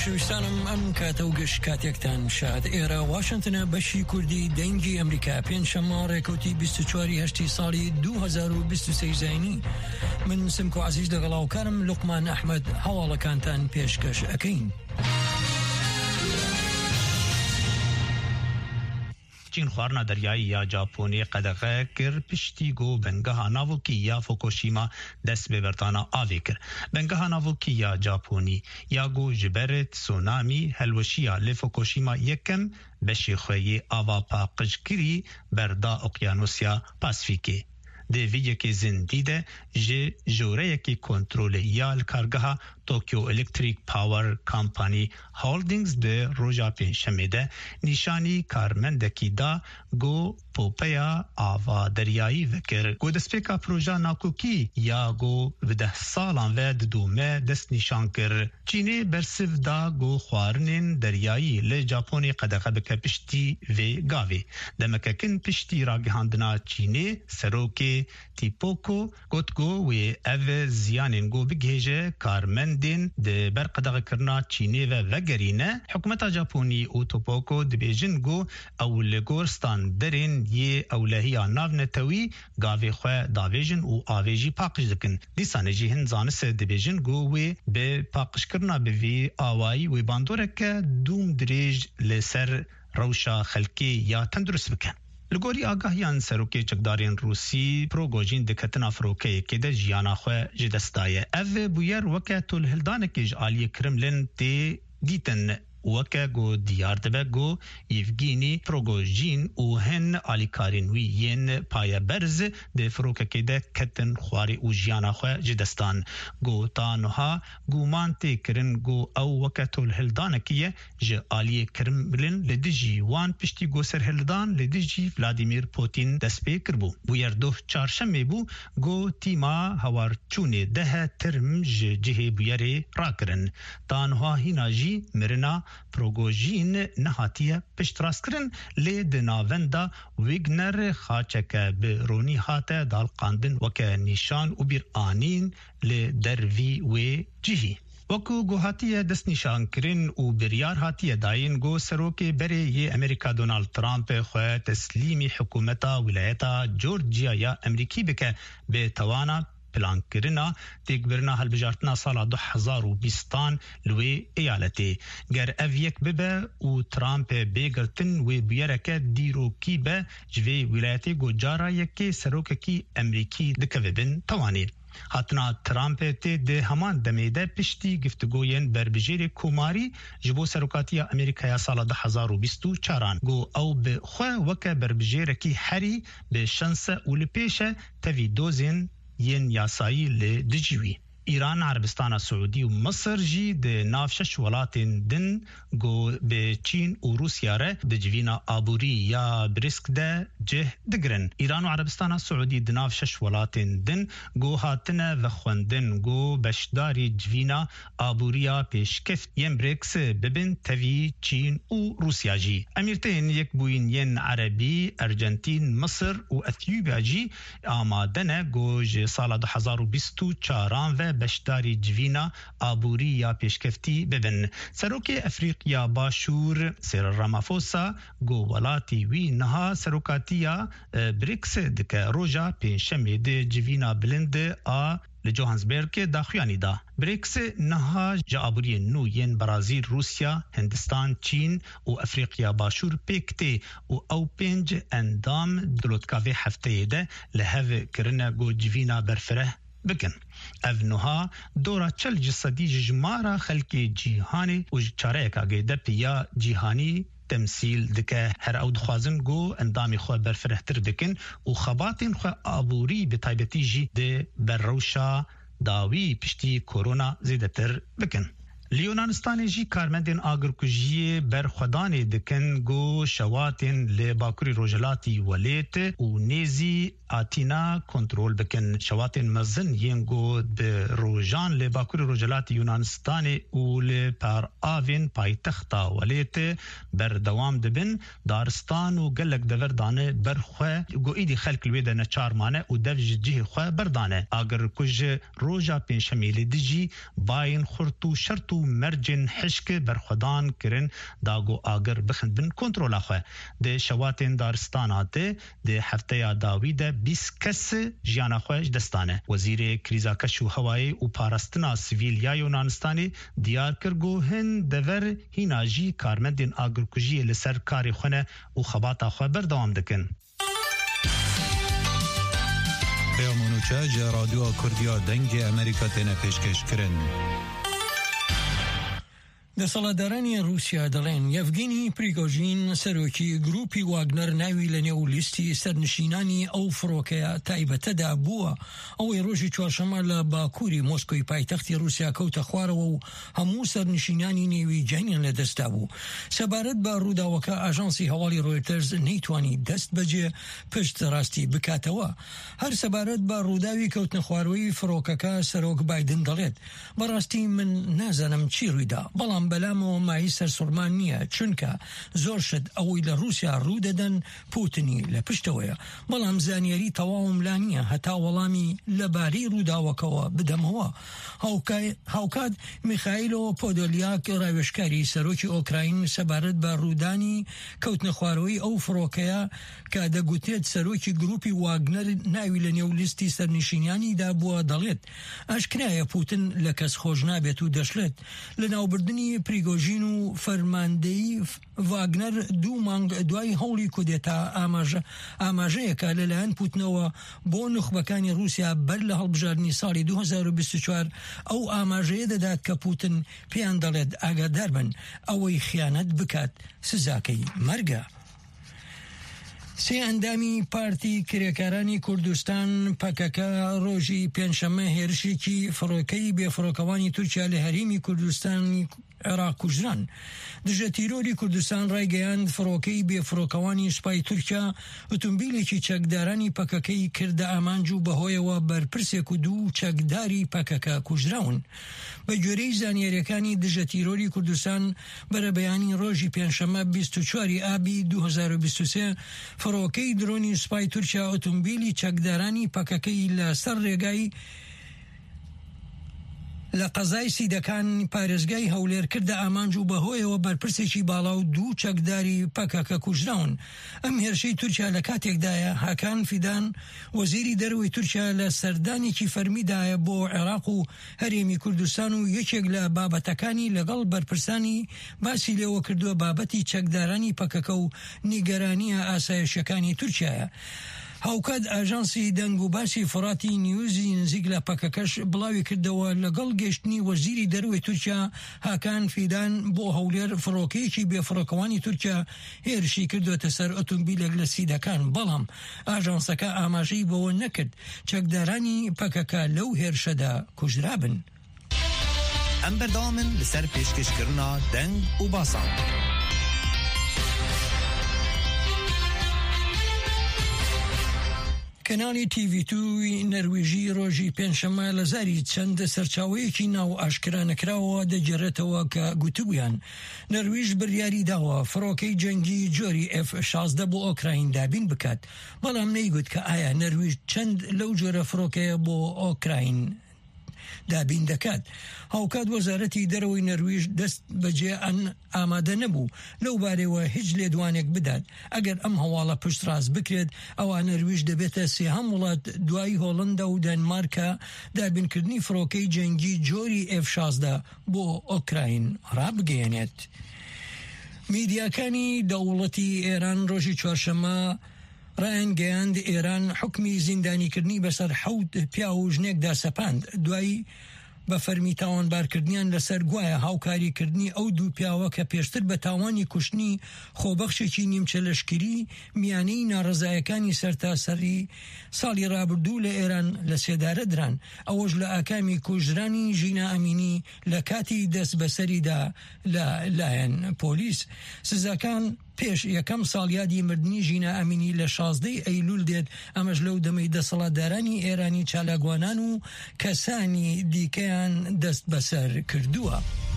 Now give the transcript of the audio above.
خۆشەویستانم ئەم کاتە و گەشت کاتێکتان شاد ئێرە واشنتنە بەشی کوردی دەنگی ئەمریکا پێنجشەممە ڕێکەوتی 24 هەشتی ساڵی 2023 زاینی من سمکۆ عەزیز لەگەڵاوکارم لوقمان ئەحمەد هەواڵەکانتان پێشکەش ئەکەین. چین خواردنا دریایی یا ژاپۆنی قەدەغە کرد پشتی گۆ بنگەها ناوکی یا فوکوشیما دەست بە بەرتانە ئاوێ کرد. بنگەها ناوکی یا ژاپۆنی یا گۆ ji ber تسونامی هەلوەشییا لە فوکوشیما یەکەم بەشی خۆیی ئاوا پاقشکری بەردا ئۆقیانوسیا پاسفیکێ. دیویەکی زندیده جه جورهیکی کنترل یا کارگاه توکیو الکتریک پاور کمپانی هولدینگز ده روژا پنجشنبه ده نشانی کارمندکی دا گو پوپیا آوا دریایی وکر گو دسپیکا پروژه ناکوکی یا گو به 10 سالان و دومه دست نشان کر. چینه برسف دا گو خوارنین دریایی ل ژاپونی قدقه بک پشتی و گاوی دمککن پشتی راگهاندنا چینه سروکی تیپوکو گوتگو و او زیانین گو بگهجه کارمندین ده برقدغه کرنا چینه و وگرینه حکومت ژاپونی او توپوکو دبیجن گو اول گورستان درین یه اولهی ناو نتوی گاوی خواه داویجن و آویجی پاقش دکن. دیسانه جی هنزانس دبیجن گو و به پاقش کرنا بوی آوائی و باندورک دوم دریج لسر روشا خلکی یا تندرست بکن. لگوری آگاهیان سروکی چکدارین روسی پروگوژین دکتنا فروکه که ده جیانا خواه جدستایه. او بویر وکه طول هلدانکیج آلی کرملین تی دیتن وکه گو دیار دبه گو یفگینی پروگوژین او هن آلیکارین وی ین پای برز ده فروکه که ده کتن خواری او جیانا خواه جدستان. گو تانوها گومان تی کرن گو او وکه طول هلدانکیه جه آلی کرملین لدیجی وان پشتی گو سر هلدان لدیجی ولادیمیر پوتین دست پی کربو. بویر دو چارشمه بو گو تیما هوارچونه ده ترم جه بویره را کرن. تانوها هیناجی مرنا پروگوژین نهاتیه پشت راست کرن لی دناوندا ویگنر خاچکه به رونی هاته دال قاندن وکه نیشان و بیر آنین لی دروی و جهی. وکو گوهاتیه دست نشان کرن و بریار هاتیه داین گو سروک بره یه امریکا دونالد ترامپ خواه تسلیمی حکومتا ولایتا جورجیا یا امریکی بکه به توانا پلان کرنا تکبرنا هالبجارتنا سال 2020 لوی ایالتی گر اویک ببه و ترامپ بیگرتن و بیرکه دیرو کی به جوی ولایتی گوجارا یکی سروک کی امریکی دکوبن توانی. هاتنا ترامپ تی ده همان دمیده پشتی گفتگوین بربجیر کوماری جبو سروکاتیا امریکا سال 2024 گو او به خواه وکه بربجیر کی هری به شانس اول پیشه توی دوزین ین یاسایی لدجوی. ایران، عربستان سعودی و مصر جی ده نافشش ولاتین دن گو به چین و روسیا ره ده جوینا آبوری یا بریسک ده جه دگرن. ایران و عربستان سعودی ده نافشش ولاتین دن گو هاتنه و خوندن گو بشداری جوینا آبوریا پیشکفت ین بریکس ببین توی چین و روسیا جی. امیرتین یک بوین ین عربی، ارجنتین، مصر و اتیوبیا جی آمادنه گو جه سال 2024 و بشداری جوینا آبوری یا پیشکفتی ببن. سروک افریقیا باشور سیر رامافوسا گو ولاتی وی نها سروکاتیا بریکس دکه روژا پینشمی ده جوینا بلند آ لجوهانسبرگ داخویانی دا. بریکس نها جابوری نو ین برازیل، روسیا، هندستان، چین و افریقیا باشور پیکتی و او پنج اندام دلوتکاوی هفته ده لحو کرنه گو جوینا برفره بکن. افنوها دورا چل جسدی جمارا خلق جیهانی و چاره اکاگه ده پیا جیهانی تمثیل دکه هر او دخوازن گو اندامی خواه برفرهتر دکن و خباتین خواه آبوری به تایبتی جی ده بر روشا داوی پشتی کورونا زیده تر بکن. لیونانستان جی کارمندین آگرکوژی برخودانی دکن گو شواتین لباکوری روجلاتی ولیت و نیزی آتینا کنترول بکن. شواتین مزن ینگو به روجان لباکوری روجلاتی یونانستان و لپار آوین پای تختا ولیت بر دوام دبن دارستان و گلک دوردانه برخواه گو ایدی خلق الویده نچار مانه و دوج جه خواه بردانه. آگرکوژ روجا پینشمیل دیجی باین خورتو شرطو مرجن حشک برخدان کرن داگو آگر بخند بن کنترول خو د شواتن دارستاناته د هفته داوید 20 کس جیانا خوش دستانه وزیر کریزا کشو هوایی او پاراستنا سیویل یا یونانستانی دیار کرگو هن دور هیناجی کارمندین آگرکوژی لسر کاری خونه او خباتا خو بردوام دکن پیامونوچه جا رادیو کردیا دنگ امریکا تینا پیشکش کرن دەسەڵاتدارانی رووسیا دەڵێن یەڤگینی پریگۆژین سەرۆکی گروپی واگنەر ناوی لە نێو لیستی سەرنشینانی ئەو فڕۆکەیە تایبەتەدا بووە ئەوەی ڕۆژی چوارشەمە لە باکووری مۆسکۆی پایتەختی رووسیا کەوتە خوارەوە و هەموو سەرنشینانی نێوی جیانیان لەدەستا بوو. سەبارەت بە ڕووداوەکە ئاژانسی هەواڵی ڕۆیتەرز نەیتوانی دەست بەجێ پشت ڕاستی بکاتەوە. هەر سەبارەت بە ڕووداوی کەوتنە خواروەی فڕۆکەکە سەرۆک بایدن دەڵێت بەڕاستی من نازانم چی ڕوویدا بەڵام بەلامەوە مای سەرسوڕمان نییە چونکە زۆر شت ئەوەی لە رووسیا ڕوودەدەن پوتنی لە پشتەوەیە بەڵام زانیاری تەواوم لا نییە هەتا وەڵامی لەبارەی ڕووداوەکەوە بدەمەوە. هاوکات میخائیلۆ پۆدۆلیاک ڕاوێژکاری سەرۆکی ئۆکراین سەبارەت بە ڕوودانی کەوتنە خوارەوەی ئەو فڕۆکەیە کە دەگوترێت سەرۆکی گروپی واگنەر ناوی لە نێو لیستی سەرنشینیانیدا بووە دەڵێت ئاشکرایە پوتن لە کەس خۆش نابێت و دەشلێت لە ناوبردننی پریگۆژین و فەرماندەی واگنەر دوو مانگ دوای هەوڵی کودێتا ئاماژەیەکە لەلایەن پوتنەوە بۆ نخبەکانی رووسیا بەر لە هەڵبژاردننی ساڵی 2024 ئەو ئاماژەیە دەدات کە پوتن پێیان دەڵێت ئاگادار بن ئەوەی خیانەت بکات سزاکەی مەرگە. سێ ئەندامی پارتی کرێکارانی کوردستان پەکەکە ڕۆژی پێنجشەممە هێرشێکی فڕۆکەی بێفڕۆکەوانی تورکیا لە هەرێمی کوردستانی عێراق کوژران. دژە تیرۆری کوردستان ڕایگەیاند فڕۆکەی بێفڕۆکەوانی سوپای تورکیا ئۆتۆمبیلێکی چەکدارانی پەکەکەی کردە ئامانج و بەهۆیەوە بەرپرسێک و دوو چەکداری پەکەکە کوژراون. بە گوێرەی زانیاریەکانی دژە تیرۆری کوردستان بەرە بەیانی ڕۆژی پێنجشەممە 24 ئابی 2023 فڕۆکەی درۆنی سوپای تورکیا ئۆتۆمبیلی چەکدارانی پەکەکەی لە سەر ڕێگای لە قەزای سیدەکان پارێزگای هەولێر کردە ئامانج و بەهۆیەوە بەرپرسێکی باڵا و دوو چەکداری پەکەکە کوژراون. ئەم هێرشەی تورکیا لە کاتێکدایە هاکان فیدان وەزیری دەرەوەی تورکیا لە سەردانێکی فەرمیدایە بۆ عێراق و هەرێمی کوردستان و یەکێک لە بابەتەکانی لەگەڵ بەرپرسانی باسی لێوە کردووە بابەتی چەکدارانی پەکەکە و نیگەرانیە ئاسایشەکانی تورکیایە. هاوکات ئاژانسی دەنگ و باسی فڕاتی نیوزی نزیک لە پەکەکەش بڵاوی کردەوە لەگەڵ گەشتنی وەزیری دەرەوەی تورکیا هاکان فیدان بۆ هەولێر فڕۆکەیەکی بێفڕۆکەوانی تورکیا هێرشی کردوێتە سەر ئۆتۆمبیلێک لە سیدەکان بەڵام ئاژانسەکە ئاماژەی بەوە نەکرد چەکدارانی پەکەکە لەو هێرشەدا کوژرابن. ئەم بەردەوامن لەسەر پێشکەشکردنا دەنگ و باسان. کەناڵی TV2 نەروێژی ڕۆژی پێنجشەممە لە زاری چەند سەرچاوەیەکی ناو ئاشکرا نەکراوە دەگەڕێتەوە کە گوتبوویان نەروێژ بڕیاری داوە فڕۆکەی جەنگی جۆری F-16 بۆ ئۆکراین دابین بکات بەڵام نەیگوت کە ئایا نەروێژ چەند لەو جۆرە فڕۆکەیە بۆ ئۆکراین دابین دەکات. هاوکات وەزارەتی دەرەوەی نەروێژ دەست بەجێ ئامادە نەبوو لەو بارەوە هیچ لێدوانێک بدات. ئەگەر ئەم هەواڵە پشت ڕاست بکرێت ئەوە نەروێژ دەبێتە سێهەم وڵات دوای هۆڵەندا و دەنمارکە دابینکردنی فڕۆکەی جەنگی جۆری F-16 بۆ ئۆکراین ڕابگەیەنێت. میدیاکانی دەوڵەتی ئێران ڕۆژی چوارشەممە ڕایان گەیاند ئێران حکمی زیندانیکردنی بەسەر 7 پیا و ژنێکدا سەپاند دوای بە فەرمی تاوانبارکردنیان لەسەر گوایە هاوکاریکردنی ئەو دوو پیاوە کە پێشتر بە تاوانی کوشتنی خۆبەخشێکی نیمچە لەشکری میانەی ناڕزایەکانی سەرتاسەری ساڵی ڕابردوو لە ئێران لە سێدارە دران ئەوەش لە ئاکامی کوژرانی ژینا ئەمینی لە کاتی دەست بەسەریدا لە لایەن پۆلیس. سزاکان پێش یەکەم ساڵیادی مردنی ژینا ئەمینی لە 16 ئەیلول دێت ئەمەش لەو دەمەی دەسەڵاتدارانی ئێرانی چالاگوانان و کەسانی دیکەیان دەست بەسەر کردووە.